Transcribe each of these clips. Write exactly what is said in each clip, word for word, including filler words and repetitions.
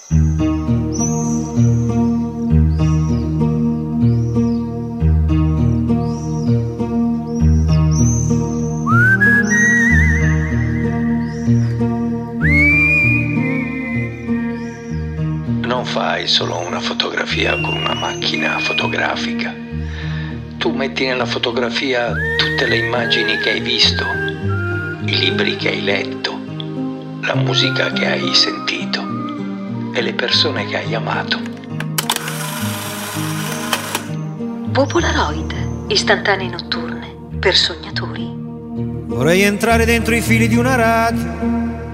Non fai solo una fotografia con una macchina fotografica. Tu metti nella fotografia tutte le immagini che hai visto, i libri che hai letto, la musica che hai sentito e le persone che hai amato. Popolaroid, istantanee notturne per sognatori. Vorrei entrare dentro i fili di una radio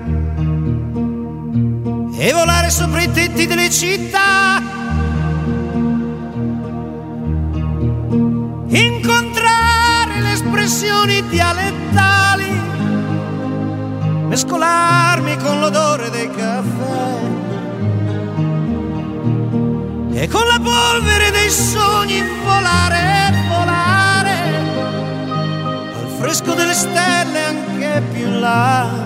e volare sopra i tetti delle città, incontrare le espressioni dialettali, mescolarmi con l'odore dei caffè e con la polvere dei sogni volare, volare al fresco delle stelle anche più in là.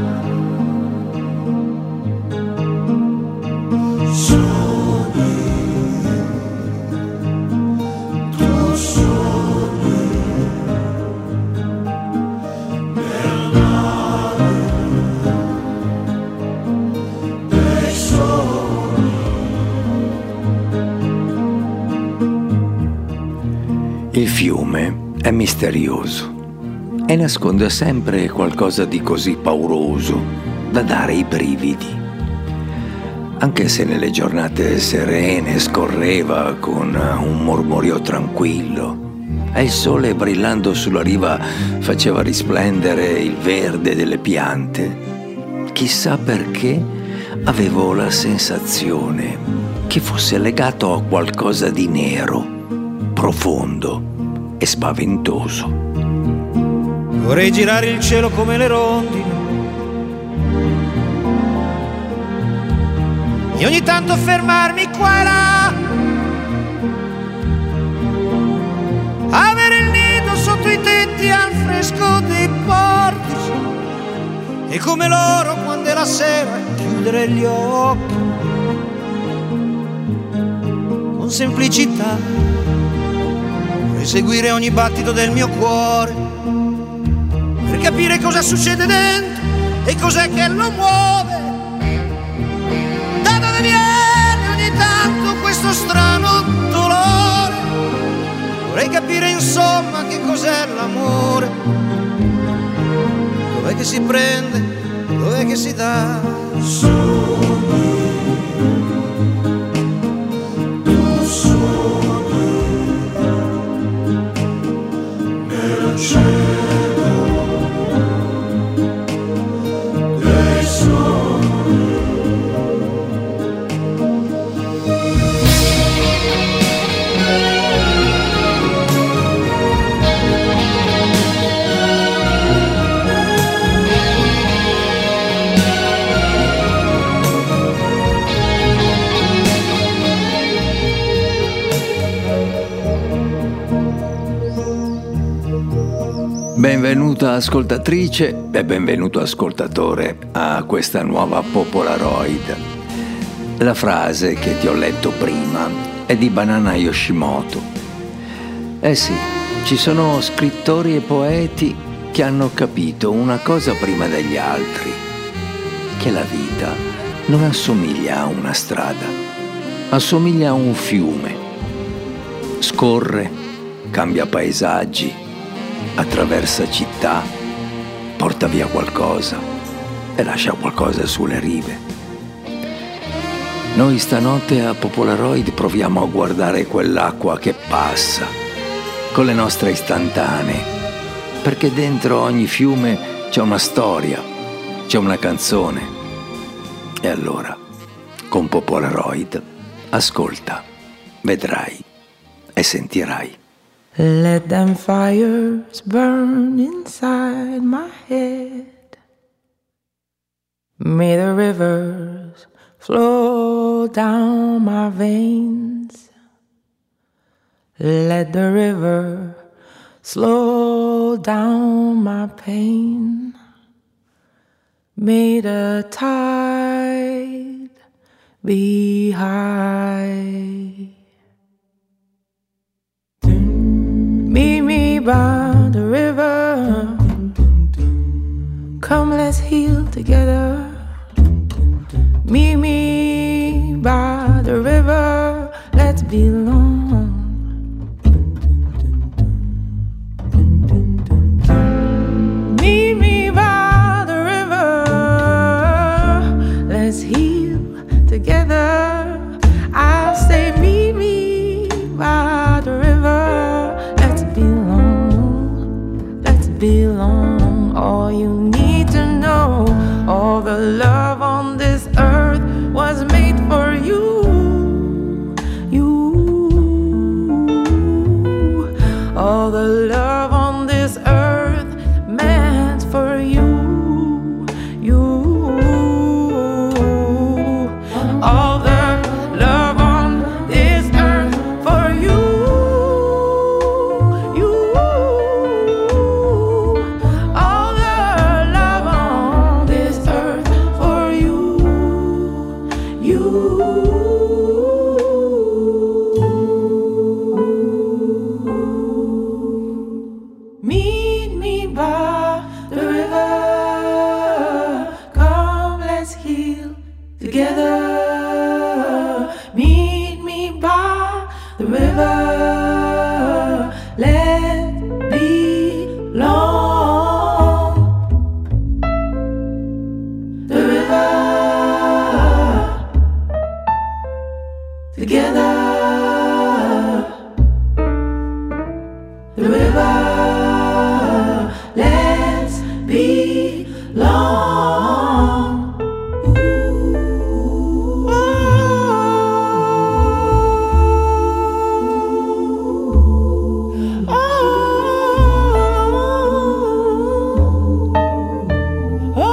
Il fiume è misterioso e nasconde sempre qualcosa di così pauroso da dare i brividi. Anche se nelle giornate serene scorreva con un mormorio tranquillo e il sole brillando sulla riva faceva risplendere il verde delle piante, chissà perché avevo la sensazione che fosse legato a qualcosa di nero, profondo e spaventoso. Vorrei girare il cielo come le rondini e ogni tanto fermarmi qua e là, avere il nido sotto i tetti al fresco dei portici e come loro quando è la sera chiudere gli occhi con semplicità, vorrei seguire ogni battito del mio cuore per capire cosa succede dentro e cos'è che lo muove. Da dove viene ogni tanto questo strano dolore? Vorrei capire insomma che cos'è l'amore. Dov'è che si prende? Dov'è che si dà? Sogni, tu sogni nel cielo. Benvenuta ascoltatrice e benvenuto ascoltatore a questa nuova Popolaroid. La frase che ti ho letto prima è di Banana Yoshimoto. Eh sì, ci sono scrittori e poeti che hanno capito una cosa prima degli altri, che la vita non assomiglia a una strada, assomiglia a un fiume. Scorre, cambia paesaggi, attraversa città, porta via qualcosa e lascia qualcosa sulle rive. Noi stanotte a Popolaroid proviamo a guardare quell'acqua che passa con le nostre istantanee, perché dentro ogni fiume c'è una storia, c'è una canzone. E allora, con Popolaroid, ascolta, vedrai e sentirai. Let them fires burn inside my head. May the rivers flow down my veins. Let the river slow down my pain. May the tide be high. Meet me by the river. Come, let's heal together. Meet me by the river. Let's belong. Meet me by the river. Let's heal together. I say meet me by the river. Let's belong. Let's belong. All you need to know, all the love on this earth was made for you. All the love on this earth meant for you, you. All the love on this earth for you, you. All the love on this earth for you, you. Meet me by the river. Come, let's heal together. Meet me by the river. Let belong. The river. Together. The river. Let's belong. Ooh. Oh. Oh.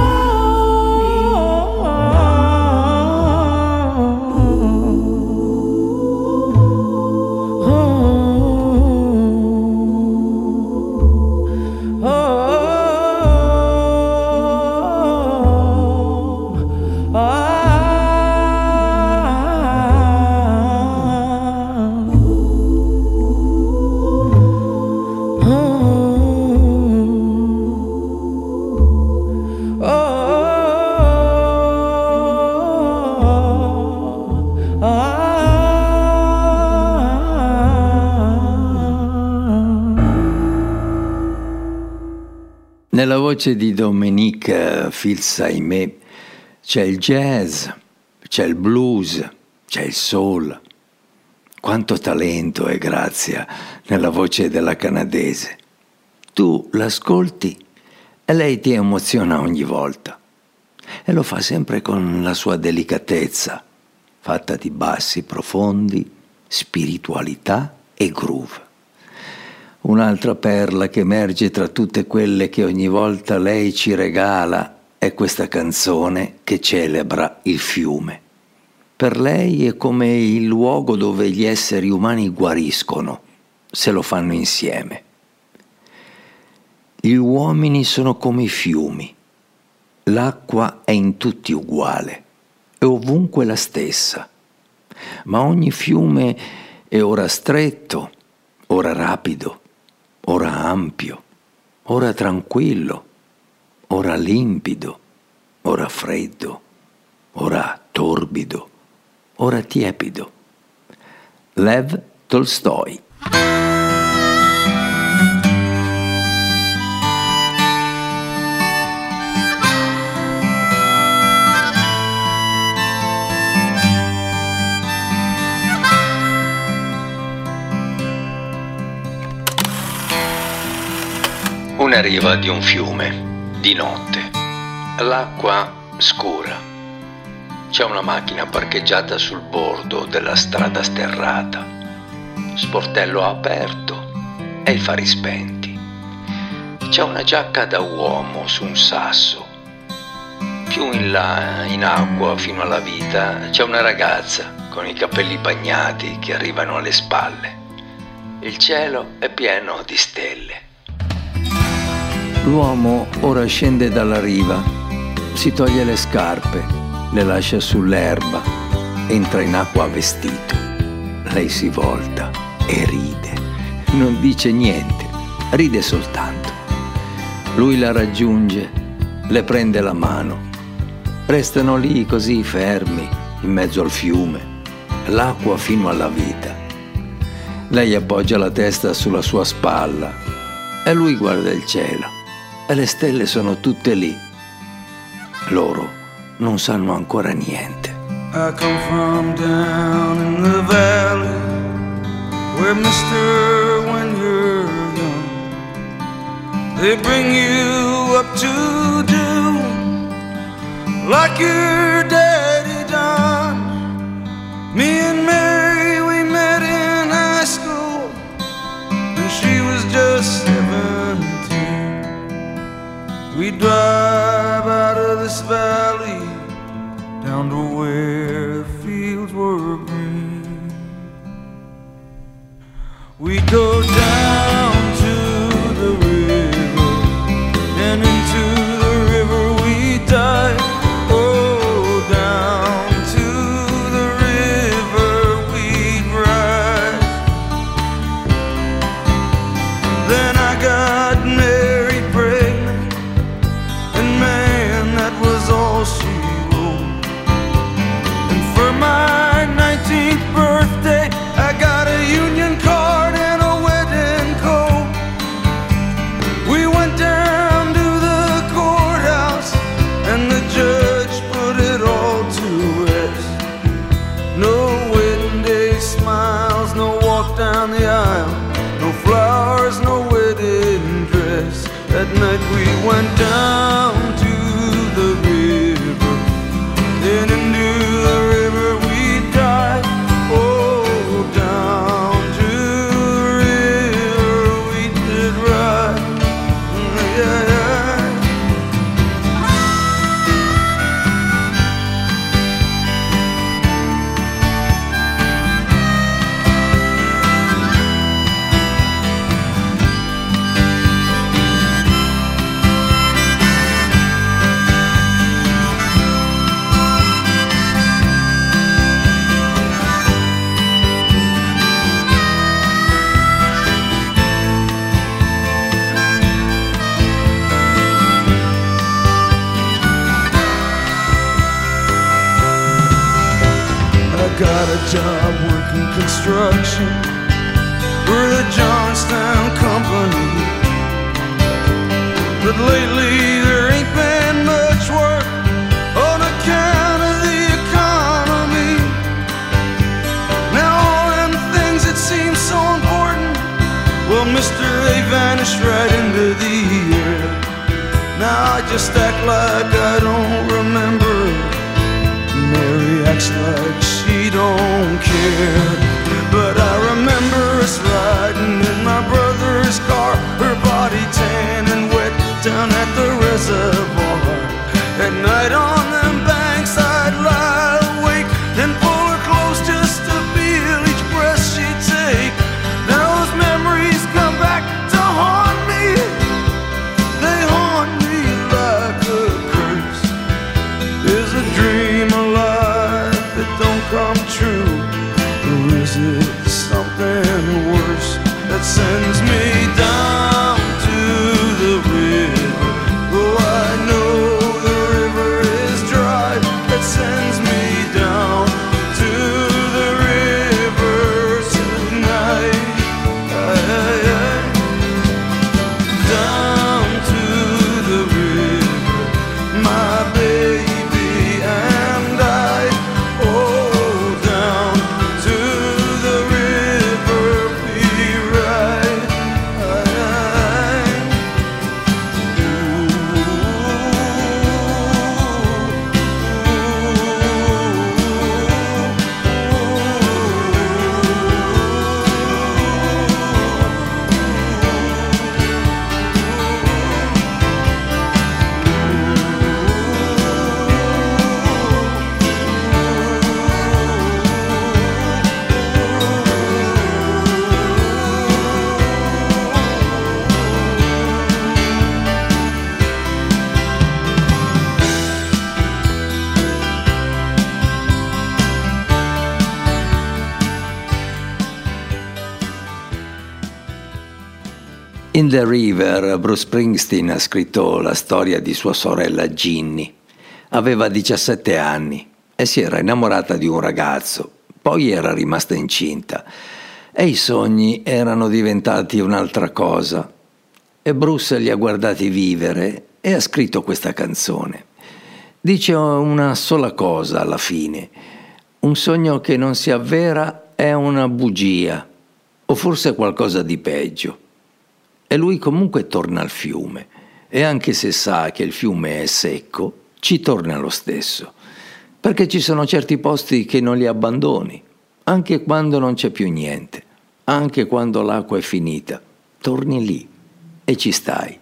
Nella voce di Dominique Fils-Aimé c'è il jazz, c'è il blues, c'è il soul. Quanto talento e grazia nella voce della canadese. Tu l'ascolti e lei ti emoziona ogni volta. E lo fa sempre con la sua delicatezza, fatta di bassi profondi, spiritualità e groove. Un'altra perla che emerge tra tutte quelle che ogni volta lei ci regala è questa canzone che celebra il fiume. Per lei è come il luogo dove gli esseri umani guariscono, se lo fanno insieme. Gli uomini sono come i fiumi. L'acqua è in tutti uguale, è ovunque la stessa. Ma ogni fiume è ora stretto, ora rapido, ora ampio, ora tranquillo, ora limpido, ora freddo, ora torbido, ora tiepido. Lev Tolstoi. Una riva di un fiume, di notte, l'acqua scura. C'è una macchina parcheggiata sul bordo della strada sterrata, sportello aperto e i fari spenti. C'è una giacca da uomo su un sasso. Più in là, in acqua, fino alla vita, c'è una ragazza con i capelli bagnati che arrivano alle spalle. Il cielo è pieno di stelle. L'uomo ora scende dalla riva, si toglie le scarpe, le lascia sull'erba entra in acqua vestito. Lei si volta e ride. Non dice niente, ride soltanto. Lui la raggiunge, le prende la mano. Restano lì così fermi, in mezzo al fiume, l'acqua fino alla vita. Lei appoggia la testa sulla sua spalla e lui guarda il cielo e le stelle sono tutte lì. Loro non sanno ancora niente. I come from down in the valley where, mister, when you're young, they bring you up to do like your daddy done. Me and Mary, we met in high school when she was just seventeen. We drive out of this valley down to where the fields were green. We go down to the river, and into the river we dive. Oh, down to the river we ride. Then I got married, pregnant, and man, that was all she wrote. And for my nineteenth birthday, I got a union card and a wedding coat. We went down to the courthouse, and the judge put it all to rest. No wedding day smiles, no walk down the aisle, no flowers, no wedding dress. That night we went down to the river, then into the river we dive. Oh, down to the river we did ride. Yeah, yeah. Got a job working construction for the Johnstown Company, but lately there ain't been much work on account of the economy. Now all them things that seem so important, well, mister, they vanished right into the air. Now I just act like I don't remember. Mary acts like she don't care. But I remember us riding in my brother's car, her body tan and wet down at the reservoir. At night on them banks I'd lie awake and pull her close just to feel each breath she'd take. Now those memories come back to haunt me. They haunt me like a curse. There's a dream alive that don't come true. There is In the River, Bruce Springsteen ha scritto la storia di sua sorella Ginny. Aveva diciassette anni e si era innamorata di un ragazzo, poi era rimasta incinta e i sogni erano diventati un'altra cosa. E Bruce li ha guardati vivere e ha scritto questa canzone. Dice una sola cosa alla fine: un sogno che non si avvera è una bugia, o forse qualcosa di peggio. E lui comunque torna al fiume, e anche se sa che il fiume è secco, ci torna lo stesso, perché ci sono certi posti che non li abbandoni, anche quando non c'è più niente, anche quando l'acqua è finita, torni lì e ci stai.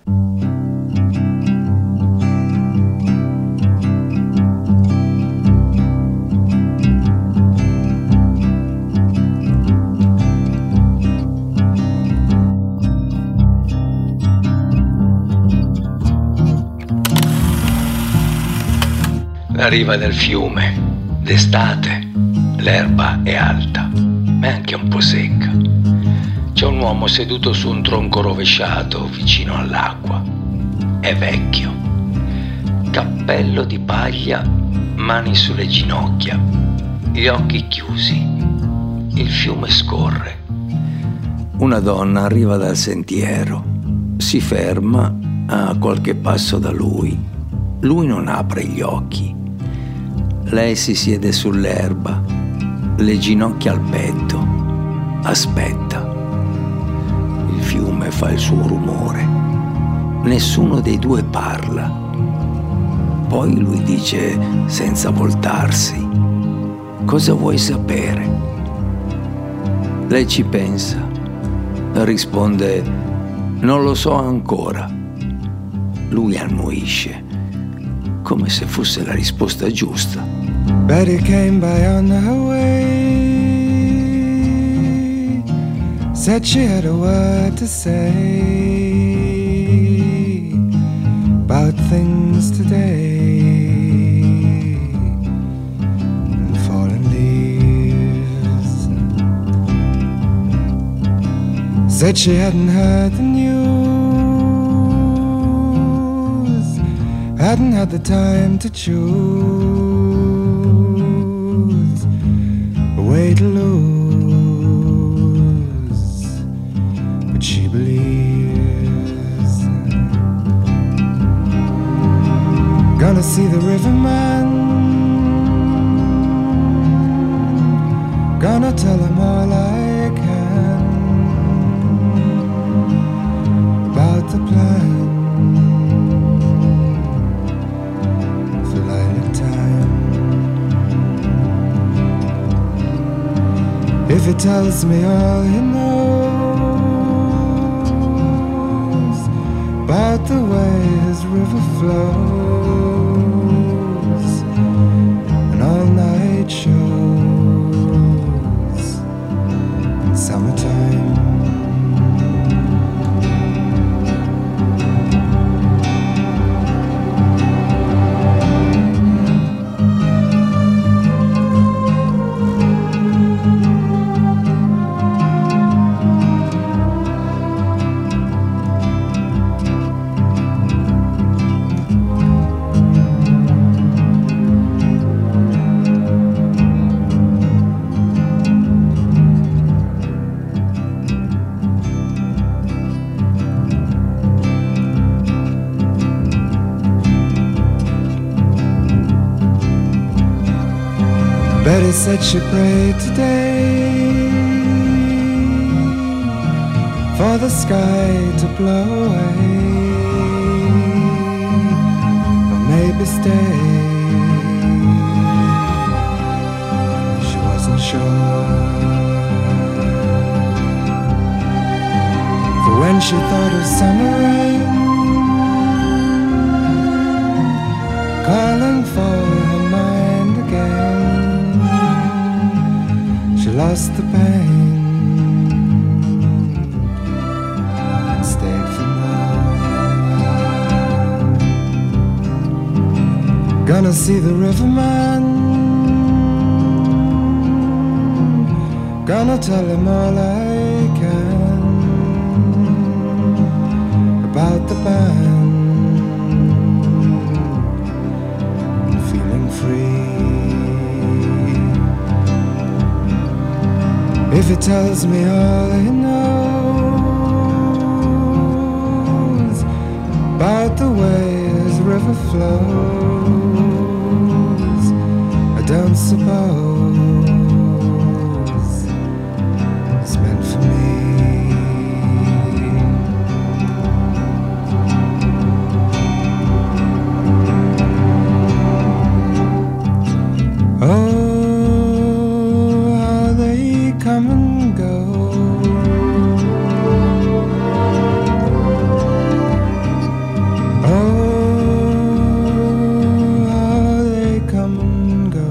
La riva del fiume, d'estate, l'erba è alta, ma è anche un po' secca. C'è un uomo seduto su un tronco rovesciato vicino all'acqua. È vecchio. Cappello di paglia, mani sulle ginocchia, gli occhi chiusi. Il fiume scorre. Una donna arriva dal sentiero, si ferma a qualche passo da lui. Lui non apre gli occhi. Lei si siede sull'erba, le ginocchia al petto, aspetta. Il fiume fa il suo rumore. Nessuno dei due parla. Poi lui dice senza voltarsi: cosa vuoi sapere? Lei ci pensa, risponde: non lo so ancora. Lui annuisce, come se fosse la risposta giusta. Betty came by on her way, said she had a word to say about things today and fallen leaves. Said she hadn't heard the news, hadn't had the time to choose a way to lose, but she believes. Gonna see the riverman, gonna tell him all I can about the plan. If he tells me all he knows about the way his river flows and all night shows in summertime. Betty said she prayed today for the sky to blow away, or maybe stay. She wasn't sure, for when she thought of summer rain calling for her mind again, she lost the pain and stayed for more. Gonna see the riverman, gonna tell him all I can about the band, feeling free. If it tells me all it knows about the way his river flows, I don't suppose it's meant for me. Oh, how they come and go. Oh, how they come and go.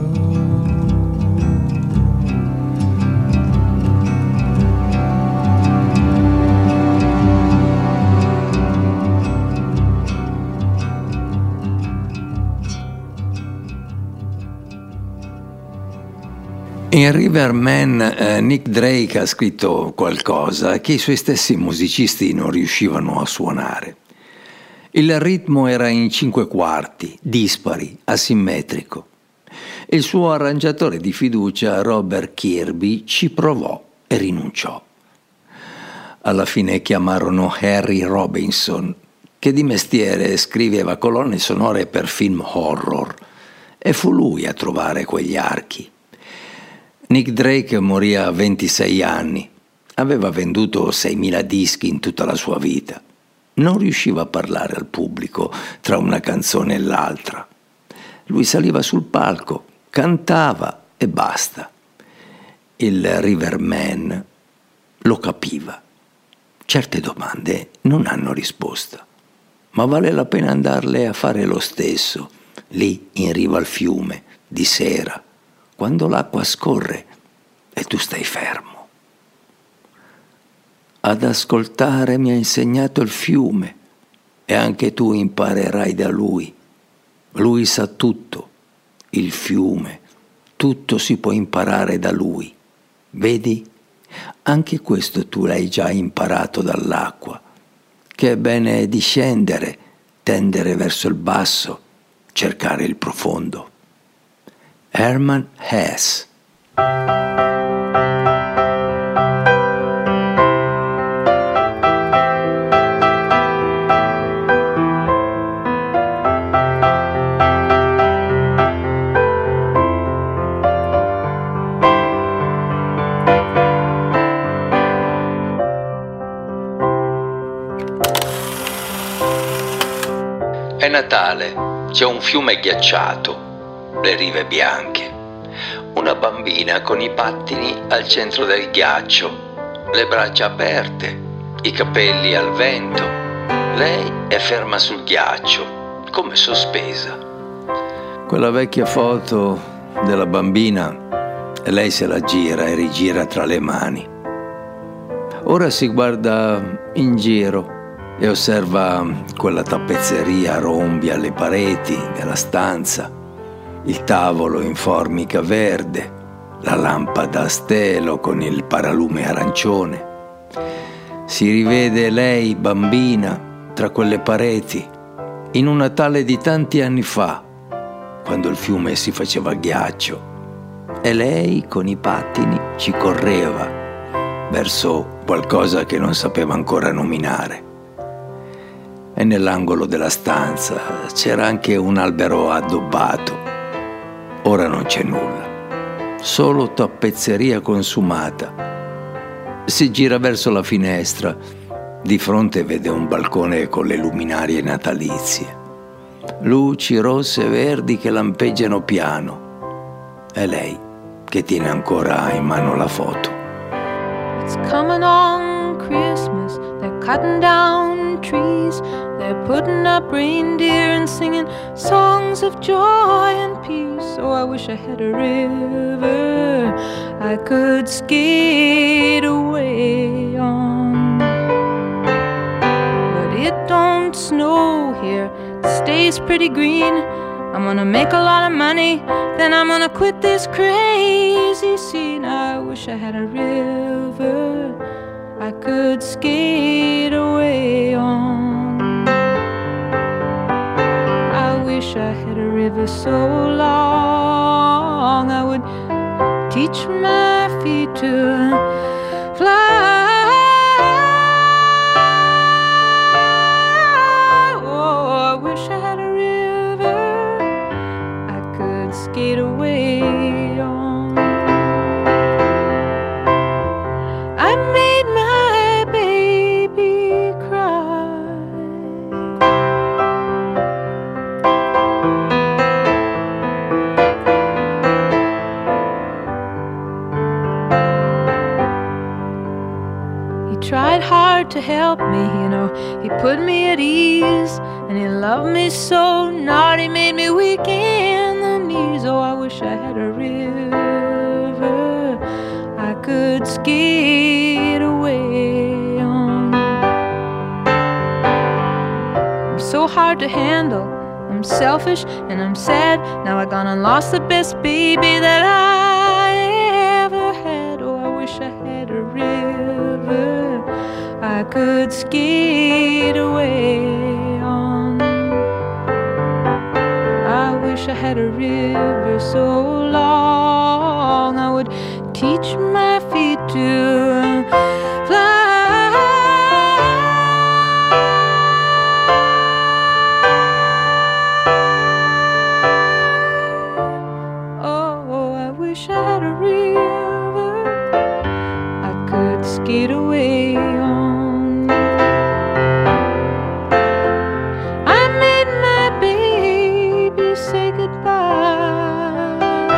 In Riverman eh, Nick Drake ha scritto qualcosa che i suoi stessi musicisti non riuscivano a suonare. Il ritmo era in cinque quarti, dispari, asimmetrico. Il suo arrangiatore di fiducia, Robert Kirby, ci provò e rinunciò. Alla fine chiamarono Harry Robinson, che di mestiere scriveva colonne sonore per film horror, e fu lui a trovare quegli archi. Nick Drake morì a ventisei anni, aveva venduto seimila dischi in tutta la sua vita. Non riusciva a parlare al pubblico tra una canzone e l'altra. Lui saliva sul palco, cantava e basta. Il Riverman lo capiva. Certe domande non hanno risposta, ma vale la pena andarle a fare lo stesso, lì in riva al fiume, di sera, quando l'acqua scorre e tu stai fermo. Ad ascoltare mi ha insegnato il fiume e anche tu imparerai da lui. Lui sa tutto, il fiume, tutto si può imparare da lui. Vedi? Anche questo tu l'hai già imparato dall'acqua, che è bene discendere, tendere verso il basso, cercare il profondo. Hermann Hesse. È Natale, c'è un fiume ghiacciato, le rive bianche, una bambina con i pattini al centro del ghiaccio, le braccia aperte, i capelli al vento. Lei è ferma sul ghiaccio, come sospesa. Quella vecchia foto della bambina, lei se la gira e rigira tra le mani. Ora si guarda in giro e osserva quella tappezzeria a rombi alle pareti della stanza, il tavolo in formica verde, la lampada a stelo con il paralume arancione. Si rivede lei, bambina, tra quelle pareti, in un Natale di tanti anni fa, quando il fiume si faceva ghiaccio, e lei con i pattini ci correva verso qualcosa che non sapeva ancora nominare. E nell'angolo della stanza c'era anche un albero addobbato. Ora non c'è nulla, solo tappezzeria consumata. Si gira verso la finestra, di fronte vede un balcone con le luminarie natalizie, luci rosse e verdi che lampeggiano piano. È lei che tiene ancora in mano la foto. It's coming on Christmas, they're cutting down trees, they're putting up reindeer and singing songs of joy and peace. Oh, I wish I had a river I could skate away on. But it don't snow here, it stays pretty green. I'm gonna make a lot of money, then I'm gonna quit this crazy scene. I wish I had a river I could skate away on. wish I had a river so long I would teach my feet to fly. Oh, I wish I had a river I could skate away on. I made my baby cry. He tried hard to help me, you know. He put me at ease, and he loved me so. Not he made me weak in the knees. Oh, I wish I had a river I could skate away on. I'm so hard to handle, I'm selfish and I'm sad. Now I gone and lost the best baby that I ever had. Oh, I wish I had a river I could skate away on. I wish I had a river so long I would teach my feet to fly. Oh, I wish I had a river I could skate away on. I made my baby say goodbye.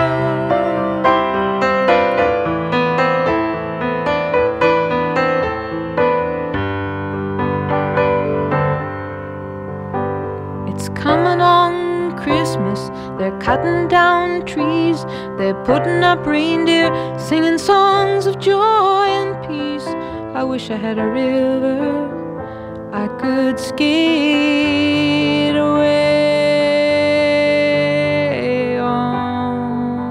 It's coming on Christmas, they're cutting down trees, they're putting up reindeer, singing songs of joy and peace. I wish I had a river I could skate away on.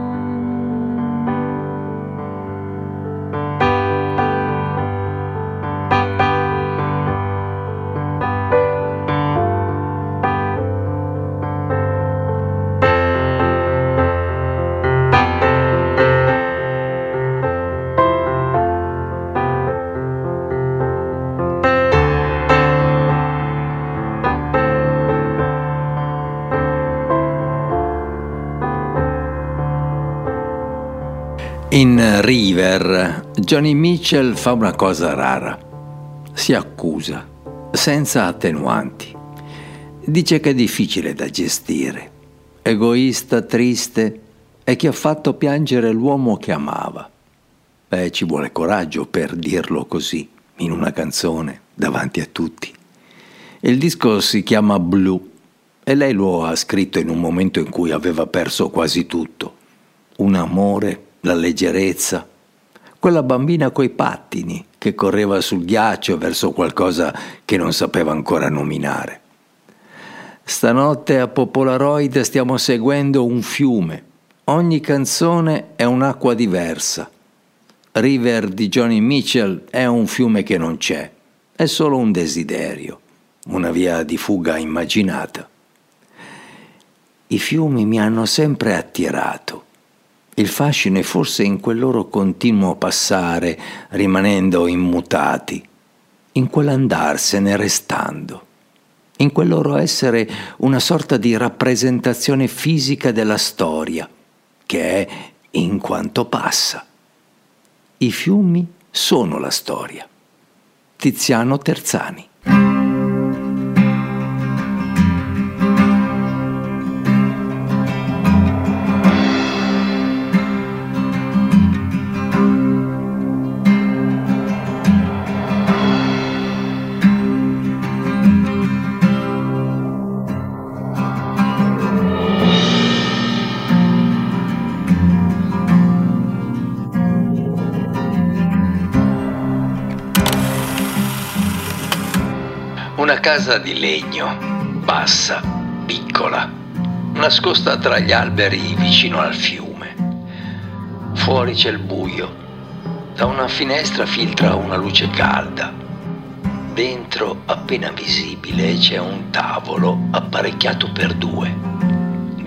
In River, Johnny Mitchell fa una cosa rara. Si accusa, senza attenuanti. Dice che è difficile da gestire, egoista, triste e che ha fatto piangere l'uomo che amava. Beh, ci vuole coraggio per dirlo così, in una canzone, davanti a tutti. Il disco si chiama Blue e lei lo ha scritto in un momento in cui aveva perso quasi tutto. Un amore, la leggerezza, quella bambina coi pattini che correva sul ghiaccio verso qualcosa che non sapeva ancora nominare. Stanotte a Popolaroid stiamo seguendo un fiume. Ogni canzone è un'acqua diversa. River di Johnny Mitchell è un fiume che non c'è, è solo un desiderio, una via di fuga immaginata. I fiumi mi hanno sempre attirato. Il fascino è forse in quel loro continuo passare, rimanendo immutati, in quell'andarsene restando, in quel loro essere una sorta di rappresentazione fisica della storia, che è in quanto passa. I fiumi sono la storia. Tiziano Terzani. Una casa di legno, bassa, piccola, nascosta tra gli alberi vicino al fiume. Fuori c'è il buio. Da una finestra filtra una luce calda. Dentro, appena visibile, c'è un tavolo apparecchiato per due.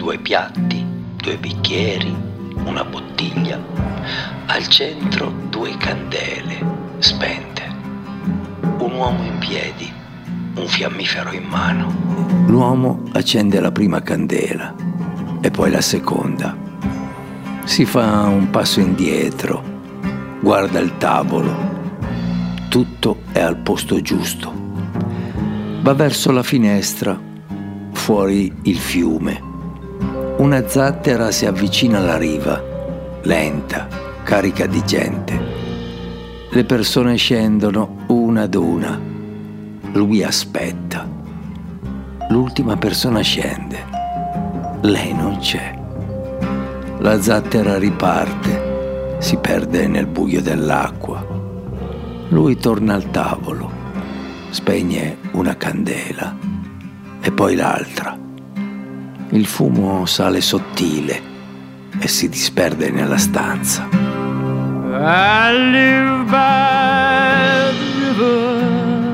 due piatti, due bicchieri, una bottiglia, al centro due candele spente, un uomo in piedi, un fiammifero in mano. L'uomo accende la prima candela e poi la seconda. Si fa un passo indietro, guarda il tavolo, tutto è al posto giusto. Va verso la finestra, fuori il fiume. Una zattera si avvicina alla riva, lenta, carica di gente. Le persone scendono una ad una. Lui aspetta. L'ultima persona scende. Lei non c'è. La zattera riparte, si perde nel buio dell'acqua. Lui torna al tavolo, spegne una candela e poi l'altra. Il fumo sale sottile e si disperde nella stanza. I live by the river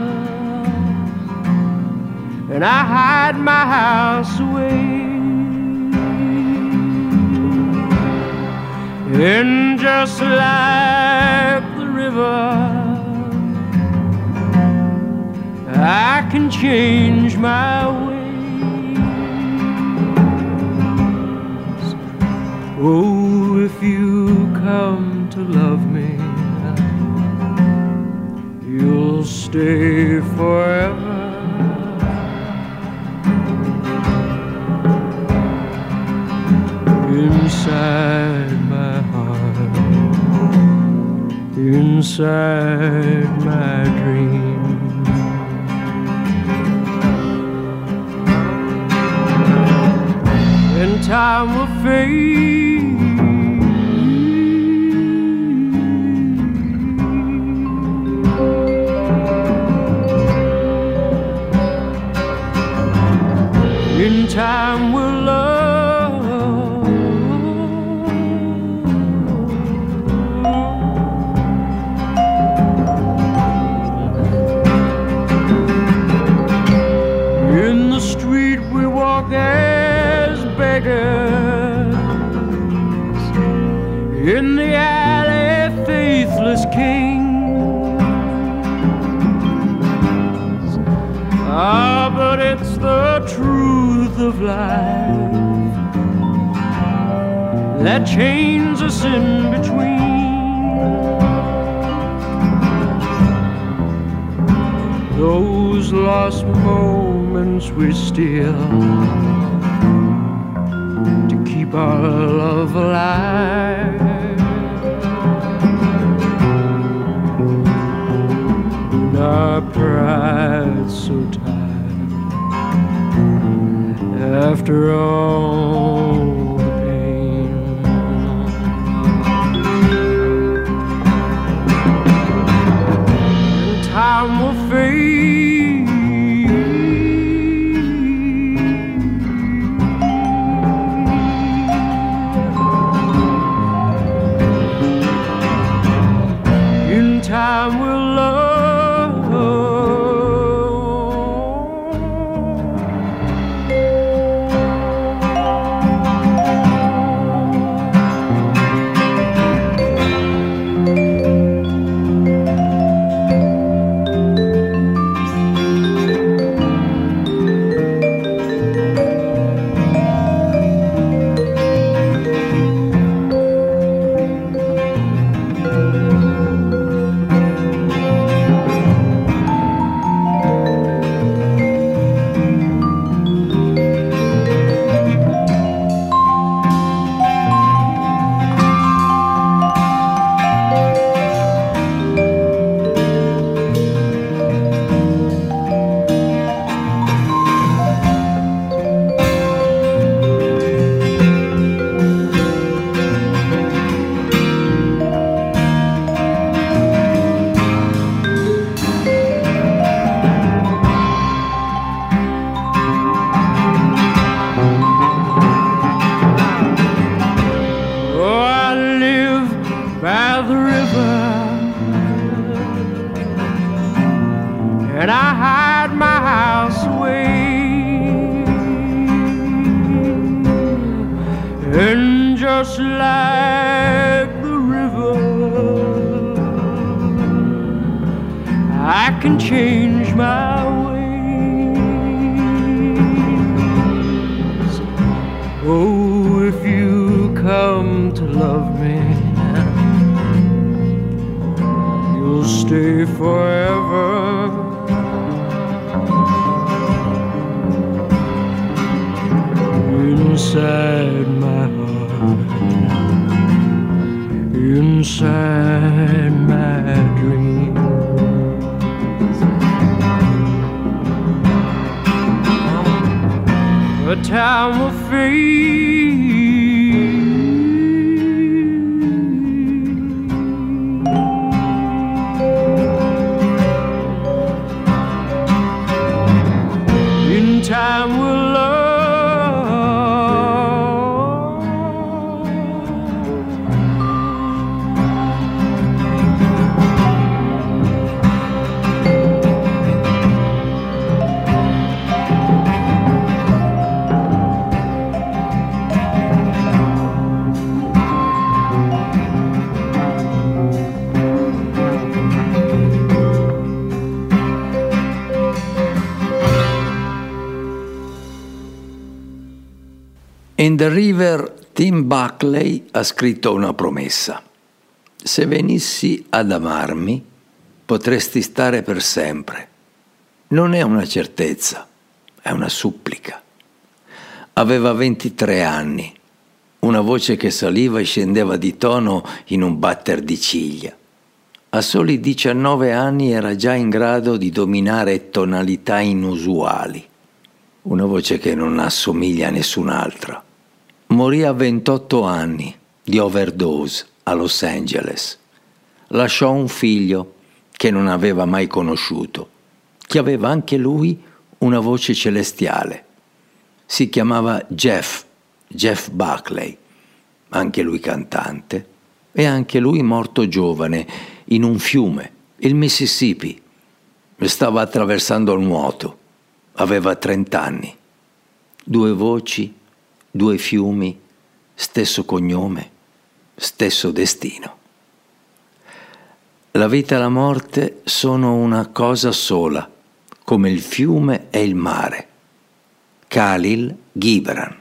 and I hide my house away. And just like the river, I can change my ways. Oh, if you come to love me, you'll stay forever. Inside my heart, inside my dream, and time will fade. In time will love. In the street we walk as beggars, in the alley faithless kings. Ah, but it's the truth of life that chains us in between. Those lost moments we steal to keep our love alive. And our pride so tired after all the pain. And time will fade. In time will love. just like the river. I can change my ways. Oh, if you come to love me, you'll stay forever. Inside my heart, inside my dreams. A time will fade. In time will love. In the River, Tim Buckley ha scritto una promessa. Se venissi ad amarmi, potresti stare per sempre. Non è una certezza, è una supplica. Aveva ventitré anni, una voce che saliva e scendeva di tono in un batter di ciglia. A soli diciannove anni era già in grado di dominare tonalità inusuali. Una voce che non assomiglia a nessun'altra. Morì a ventotto anni di overdose a Los Angeles. Lasciò un figlio che non aveva mai conosciuto, che aveva anche lui una voce celestiale. Si chiamava Jeff, Jeff Buckley, anche lui cantante, e anche lui morto giovane in un fiume, il Mississippi. Stava attraversando il nuoto, aveva trent'anni. Due voci, due fiumi, stesso cognome, stesso destino. La vita e la morte sono una cosa sola, come il fiume e il mare. Khalil Gibran.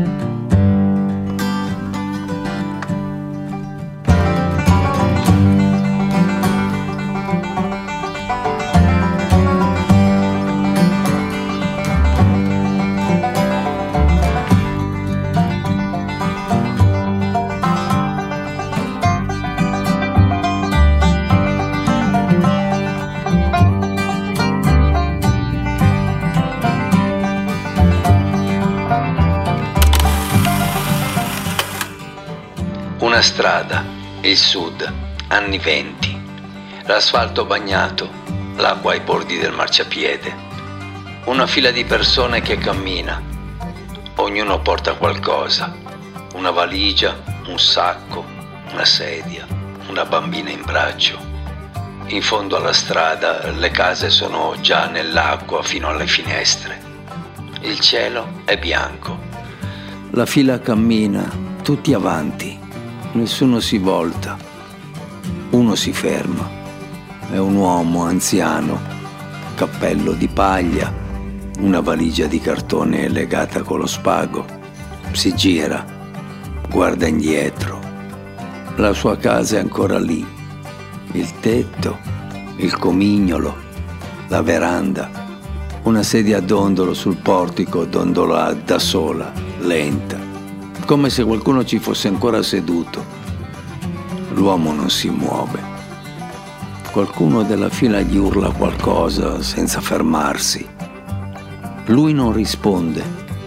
Una strada, il sud, anni venti, l'asfalto bagnato, l'acqua ai bordi del marciapiede, una fila di persone che cammina, ognuno porta qualcosa, una valigia, un sacco, una sedia, una bambina in braccio. In fondo alla strada le case sono già nell'acqua fino alle finestre. Il cielo è bianco. La fila cammina, tutti avanti. Nessuno si volta, uno si ferma, è un uomo anziano, cappello di paglia, una valigia di cartone legata con lo spago, si gira, guarda indietro, la sua casa è ancora lì, il tetto, il comignolo, la veranda, una sedia a dondolo sul portico dondola da sola, lenta, come se qualcuno ci fosse ancora seduto. L'uomo non si muove. Qualcuno della fila gli urla qualcosa senza fermarsi. Lui non risponde.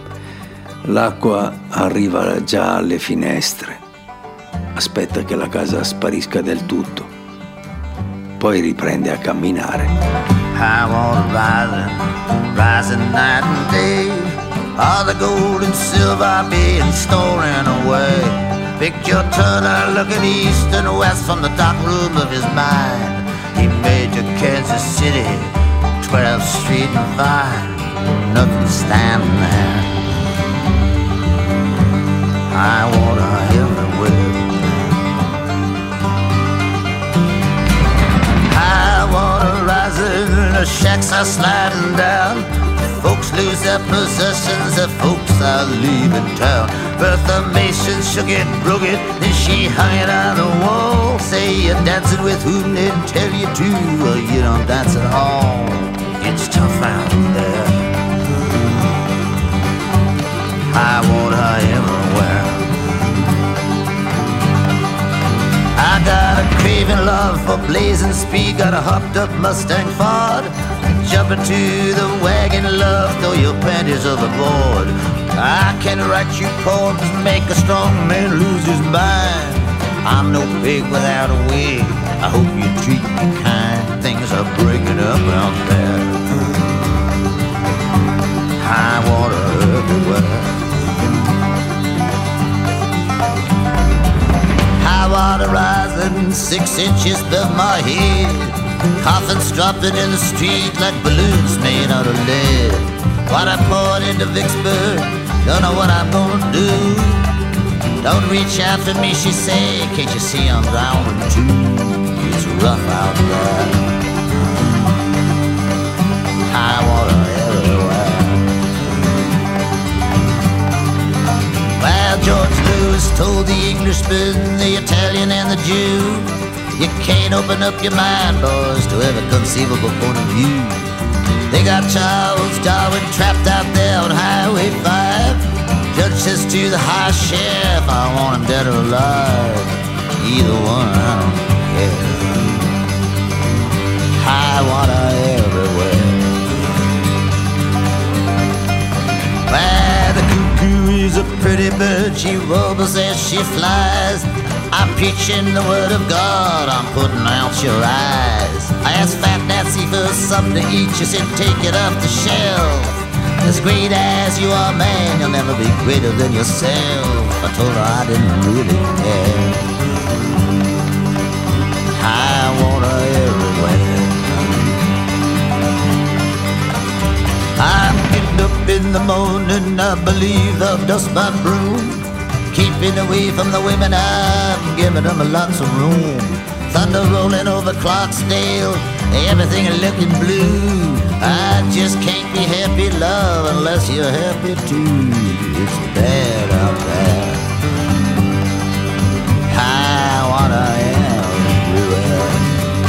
L'acqua arriva già alle finestre. Aspetta che la casa sparisca del tutto. Poi riprende a camminare. High water rising, rising night and day. All the gold and silver being stolen away. Picture Turner looking east and west from the dark room of his mind. He made to Kansas City, twelfth Street and Vine. Nothing standing there. High water everywhere. shacks are sliding down. Folks lose their possessions, the folks are leaving town. Bertha Mason shook it, broke it, then she hung it on the wall. Say you're dancing with whom they tell you to, or you don't dance at all. It's tough out there. I want her everywhere. I got a craving love for blazing speed, got a hopped up Mustang Ford. Jump into the wagon, love, throw your panties overboard. I can write you poems, make a strong man lose his mind. I'm no pig without a wig, I hope you treat me kind. Things are breaking up out there. High water everywhere. High water rising six inches above my head. Coffins dropping in the street like balloons made out of lead. What I poured into Vicksburg, don't know what I'm gonna do. Don't reach out for me, she say, can't you see I'm drowning too? It's rough out there. High water everywhere. Well, George Lewis told the Englishman, the Italian and the Jew, you can't open up your mind, boys, to every conceivable point of view. They got Charles Darwin trapped out there on Highway five. Judge says to the high sheriff, I want him dead or alive. Either one, I don't care. High water everywhere. Well, the cuckoo is a pretty bird, she warbles as she flies. I'm preaching the word of God, I'm putting out your eyes. I asked Fat Nancy for something to eat, she said take it off the shelf. As great as you are, man, you'll never be greater than yourself. I told her I didn't really care. High water everywhere. I'm getting up in the morning, I believe I'll dust my broom. Keeping away from the women, I'm giving them lots of room. Thunder rolling over Clarksdale, everything looking blue. I just can't be happy, love, unless you're happy too. It's bad out there. High water everywhere.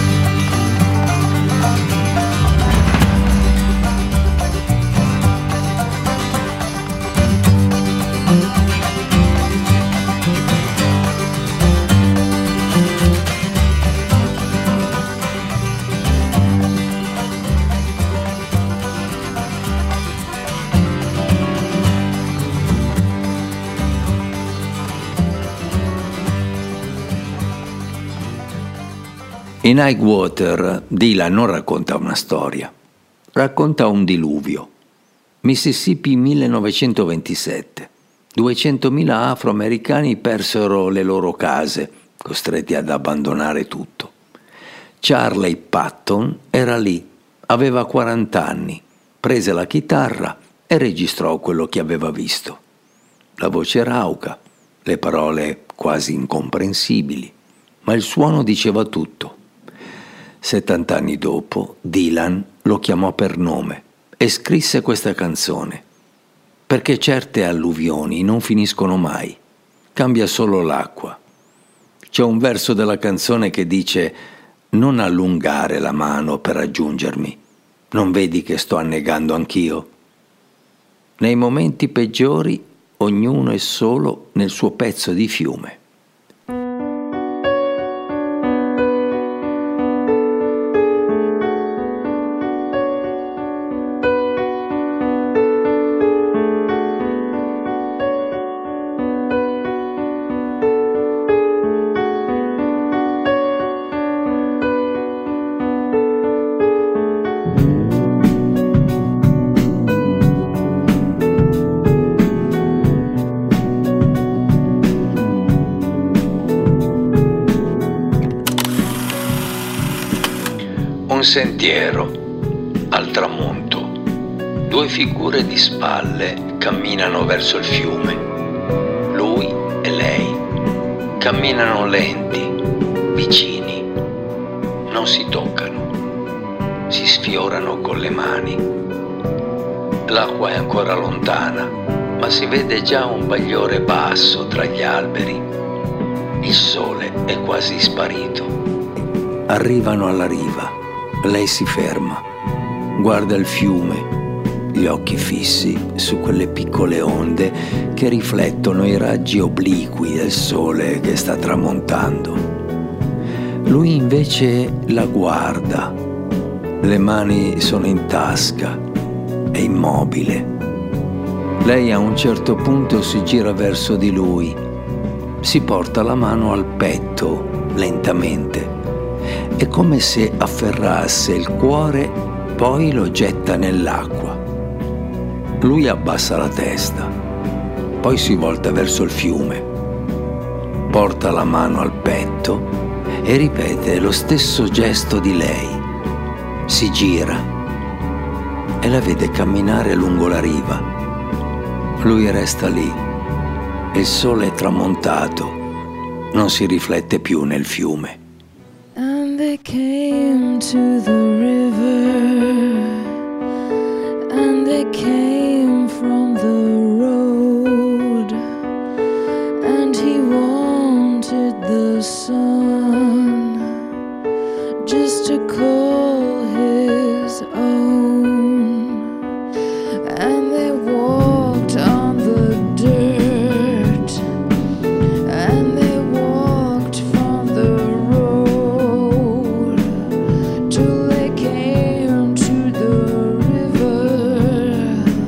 In High Water, Dylan non racconta una storia, racconta un diluvio. Mississippi millenovecentoventisette. duecentomila afroamericani persero le loro case, costretti ad abbandonare tutto. Charlie Patton era lì, aveva quaranta anni, prese la chitarra e registrò quello che aveva visto. La voce rauca, le parole quasi incomprensibili, ma il suono diceva tutto. Settant'anni dopo, Dylan lo chiamò per nome e scrisse questa canzone, perché certe alluvioni non finiscono mai, cambia solo l'acqua. C'è un verso della canzone che dice: non allungare la mano per raggiungermi, non vedi che sto annegando anch'io? Nei momenti peggiori ognuno è solo nel suo pezzo di fiume. Un sentiero al tramonto. Due figure di spalle camminano verso il fiume. Lui e lei camminano lenti, vicini, non si toccano. si sfiorano con le mani. L'acqua è ancora lontana, ma si vede già un bagliore basso tra gli alberi. Il sole è quasi sparito. Arrivano alla riva. Lei si ferma, guarda il fiume, gli occhi fissi su quelle piccole onde che riflettono i raggi obliqui del sole che sta tramontando. Lui invece la guarda, le mani sono in tasca, è immobile. Lei a un certo punto si gira verso di lui, si porta la mano al petto lentamente. È come se afferrasse il cuore, poi lo getta nell'acqua. Lui abbassa la testa, poi si volta verso il fiume, porta la mano al petto e ripete lo stesso gesto di lei. Si gira e la vede camminare lungo la riva. Lui resta lì. Il sole è tramontato, non si riflette più nel fiume. And they came to the river, and they came from the road, and he wanted the sun just to call his own, and they walked on the dirt, and they walked from the road till they came to the river,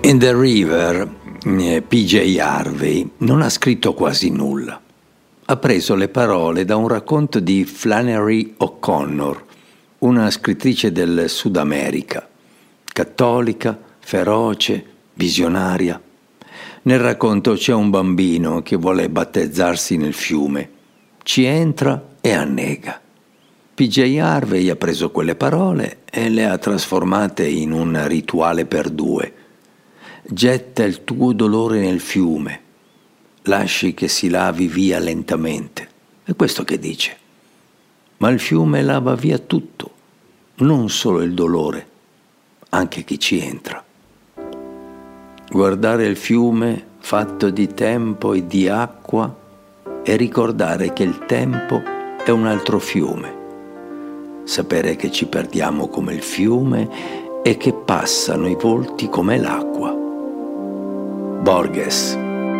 In the River, P J Harvey non ha scritto quasi nulla. Ha preso le parole da un racconto di Flannery O'Connor, una scrittrice del Sud America, cattolica, feroce, visionaria. Nel racconto c'è un bambino che vuole battezzarsi nel fiume, ci entra e annega. P J Harvey ha preso quelle parole e le ha trasformate in un rituale per due. Getta il tuo dolore nel fiume, lasci che si lavi via lentamente. È questo che dice. Ma il fiume lava via tutto, non solo il dolore, anche chi ci entra. Guardare il fiume fatto di tempo e di acqua e ricordare che il tempo è un altro fiume. Sapere che ci perdiamo come il fiume e che passano i volti come l'acqua. Borges.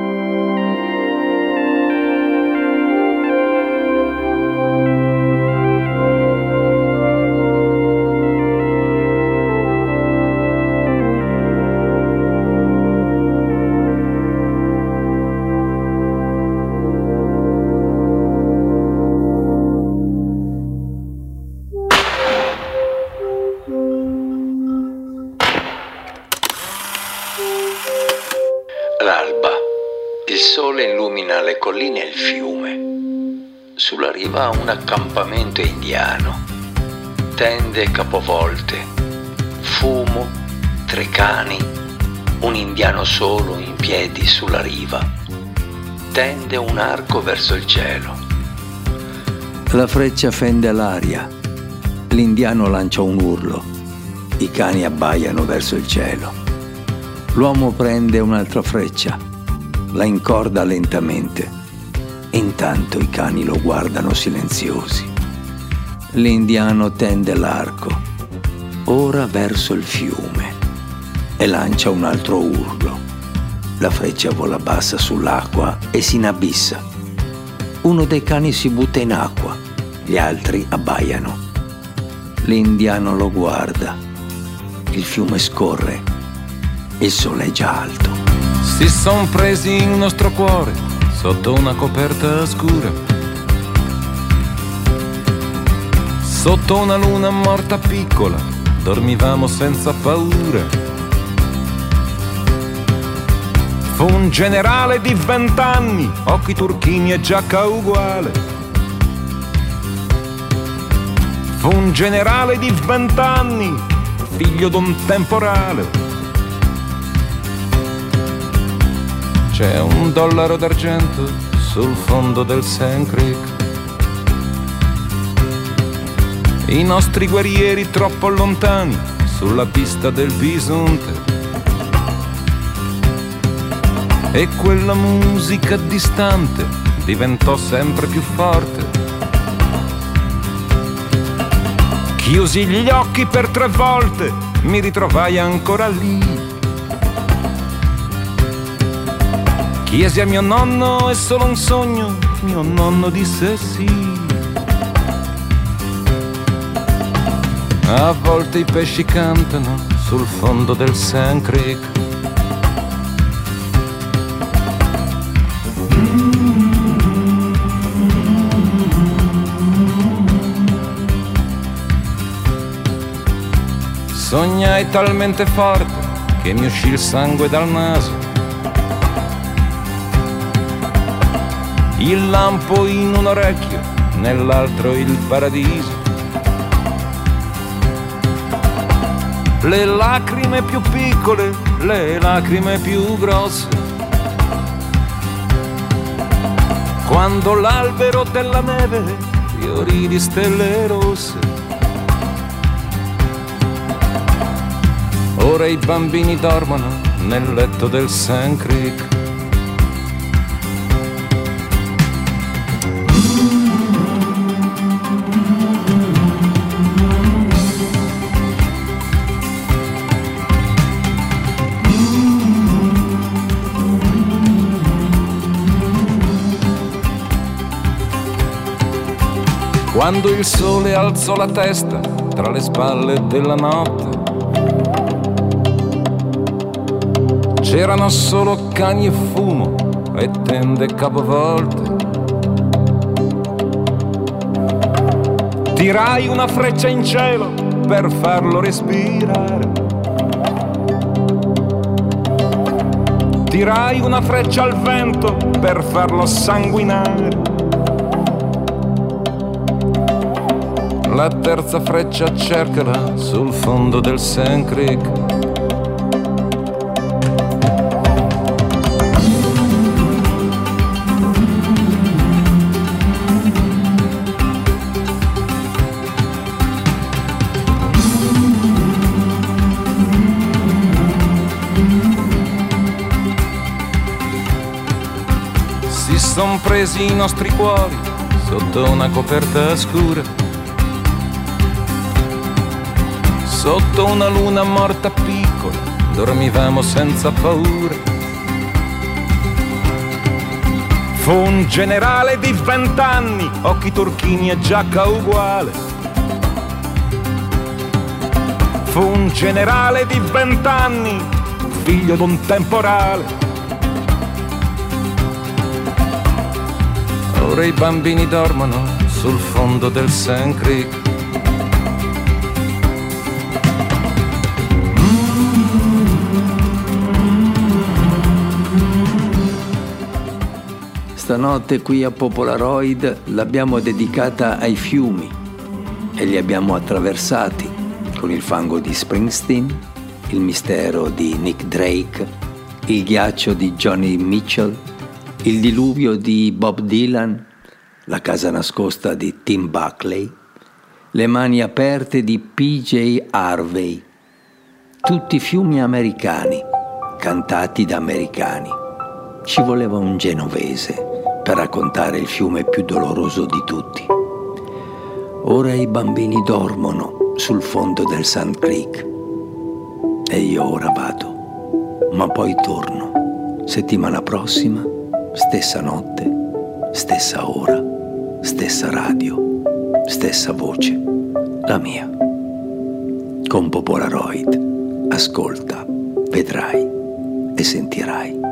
L'alba. Il sole illumina le colline e il fiume. Sulla riva un accampamento indiano. Tende capovolte. Fumo, tre cani. Un indiano solo in piedi sulla riva. Tende un arco verso il cielo. La freccia fende l'aria. L'indiano lancia un urlo. I cani abbaiano verso il cielo. L'uomo prende un'altra freccia, la incorda lentamente. Intanto i cani lo guardano silenziosi. L'indiano tende l'arco, ora verso il fiume, e lancia un altro urlo. La freccia vola bassa sull'acqua e si inabissa. Uno dei cani si butta in acqua, gli altri abbaiano. L'indiano lo guarda. Il fiume scorre. Il sole è già alto. Si son presi il nostro cuore sotto una coperta scura, sotto una luna morta piccola, dormivamo senza paura. Fu un generale di vent'anni, occhi turchini e giacca uguale. Fu un generale di vent'anni, figlio d'un temporale. C'è un dollaro d'argento sul fondo del Sand Creek. I nostri guerrieri troppo lontani sulla pista del bisonte. E quella musica distante diventò sempre più forte. Chiusi gli occhi per tre volte, mi ritrovai ancora lì. Chiesi a mio nonno, è solo un sogno, mio nonno disse sì. A volte i pesci cantano sul fondo del Sand Creek. Sognai talmente forte che mi uscì il sangue dal naso. Il lampo in un orecchio, nell'altro il paradiso. Le lacrime più piccole, le lacrime più grosse. Quando l'albero della neve fiorì di stelle rosse. Ora i bambini dormono nel letto del Sand Creek. Quando il sole alzò la testa tra le spalle della notte, c'erano solo cani e fumo e tende capovolte. Tirai una freccia in cielo per farlo respirare. Tirai una freccia al vento per farlo sanguinare. La terza freccia cercala sul fondo del Sand Creek. Si son presi i nostri cuori sotto una coperta scura, sotto una luna morta piccola, dormivamo senza paura. Fu un generale di vent'anni, occhi turchini e giacca uguale. Fu un generale di vent'anni, figlio d'un temporale. Ora i bambini dormono sul fondo del Sand Creek. Stanotte qui a Popolaroid l'abbiamo dedicata ai fiumi e li abbiamo attraversati con il fango di Springsteen, il mistero di Nick Drake, il ghiaccio di Joni Mitchell, il diluvio di Bob Dylan, la casa nascosta di Tim Buckley, le mani aperte di P J Harvey, tutti fiumi americani, cantati da americani. Ci voleva un genovese per raccontare il fiume più doloroso di tutti. Ora i bambini dormono sul fondo del Sand Creek e io ora vado, ma poi torno settimana prossima, stessa notte, stessa ora, stessa radio, stessa voce, la mia. Con Popolaroid ascolta, vedrai e sentirai.